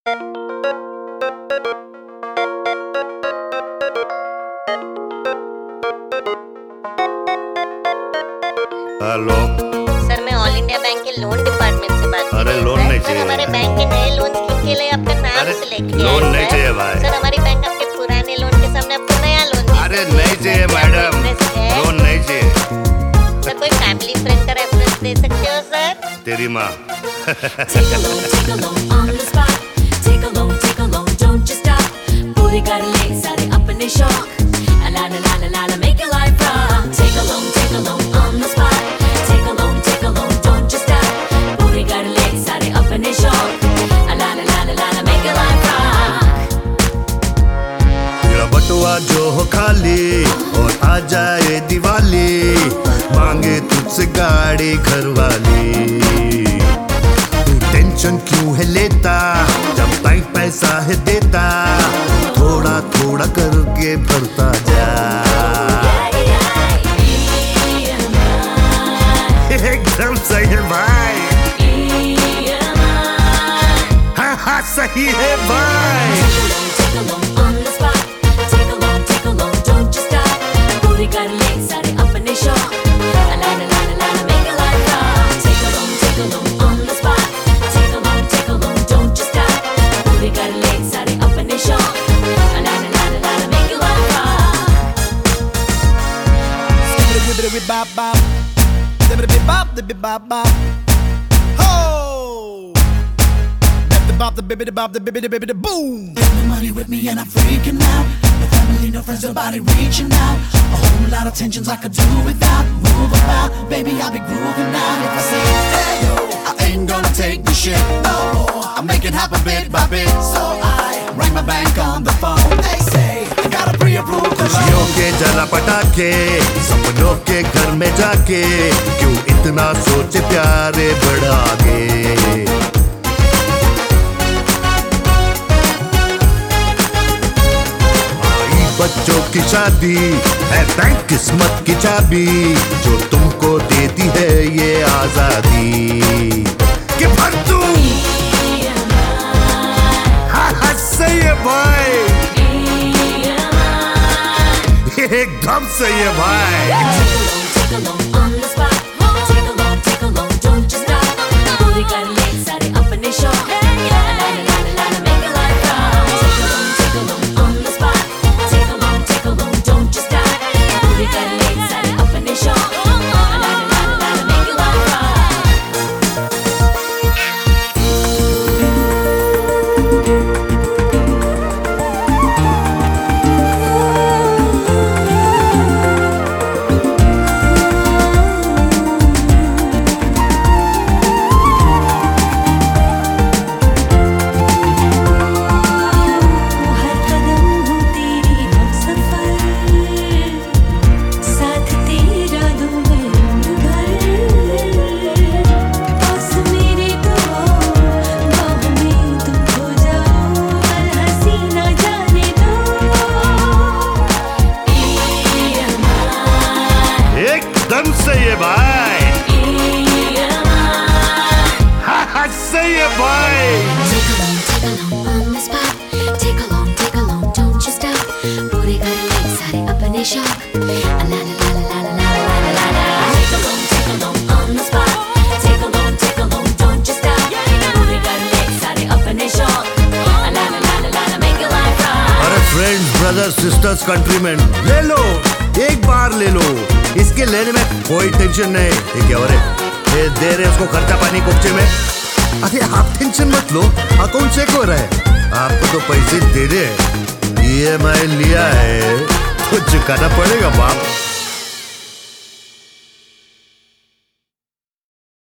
Hello sir, मैं All India Bank के loan department से बात कर रही हूँ। अरे लोन नहीं चाहिए। हमारे बैंक के नए लोन स्कीम के लिए आपका नाम सिलेक्ट किया लोन है, नहीं सर। चाहिए भाई। सर, हमारी बैंक आपके पुराने लोन के सामने आपको नया लोन दे अरे सकती है। नहीं चाहिए सर, मैडम, इंटरेस्ट है? लोन नहीं चाहिए। सर, कोई फैमिली फ्रेंड का रेफरेंस दे सकते हो सर? तेरी माँ। Take a loan on the spot. Take a loan, don't you stop. पूरे कर ले सारे अपने शौक. La la la la la, make your life rock. Take a loan on the spot. Take a loan, don't you stop. पूरे कर ले सारे अपने शौक. La la la la la, make your life rock. तेरा बटुआ जो हो खाली और आ जाए दिवाली, मांगे तुझसे गाड़ी घर वाली। टेंशन क्यों है लेता जब बैंक पैसा है देता, थोड़ा थोड़ा करके भरता जा। एकदम सही है भाई। हाँ हाँ सही है भाई। Take a loan on the spot. Take a loan, don't you stop. पूरे कर ले सारे अपने शौक. La la la la la, make your life rock. Take a loan on the spot. Take a loan, don't you stop. पूरे कर ले सारे अपने शौक. La la la la la, make your life rock. Bop, the bop, bop. Ho! The bop, the bibbidi boom. Got no money with me and I'm freaking out. No family, no friends, nobody reaching out. A whole lot of tensions I could do without. Move about, baby, I'll be grooving out. If I say, hey yo, I ain't gonna take the shit. Oh, I make it happen bit by bit. So I ring my bank on the phone. They say, I gotta pre-approve. खुशियों के जला पटाखे, सपनों के घर में जाके, क्यों इतना सोचे प्यारे बढ़ागे। आई बच्चों की शादी है बैंक किस्मत की चाबी, जो तुमको देती है ये आजादी। कि भर तू हाँ हाँ सही है भाई। एकदम सही है भाई। Take a loan on the spot. Take a loan, don't you stop. पूरे कर ले सारे अपने शौक. La la la la la, make your life rock. Take a loan on the spot. Take a loan, don't you stop. पूरे कर ले सारे अपने शौक. La la la la la, make your life rock. हर कदम हूँ तेरी हमसफर, साथ तेरा दूँ मैं उम्र भर। पास मेरे तो बाहों में तुम खो जाओ, हर हंसी ना जाने दो। एकदम सही है भाई। हाँ हाँ सही है भाई। Take a loan on the spot. Take a loan, don't you stop. पूरे कर ले सारे अपने शौक. La la la la la la la la la. Take a loan on the spot. Take a loan, don't you stop. पूरे कर ले सारे अपने शौक. La la la la la, make your life rock. अरे फ्रेंड्स, ब्रदर्स, सिस्टर्स, कंट्रीमैन, ले लो, एक बार ले लो। इसके लेने में कोई टेंशन नहीं। ये क्या हो रहा है? दे रहे उसको खर्चा पानी कुप्चे में। अरे आप टेंशन मत लो, अकाउंट चेक हो रहा है। आपको तो पैसे दे रहे, EMI लिया है तो चुकाना पड़ेगा बाप।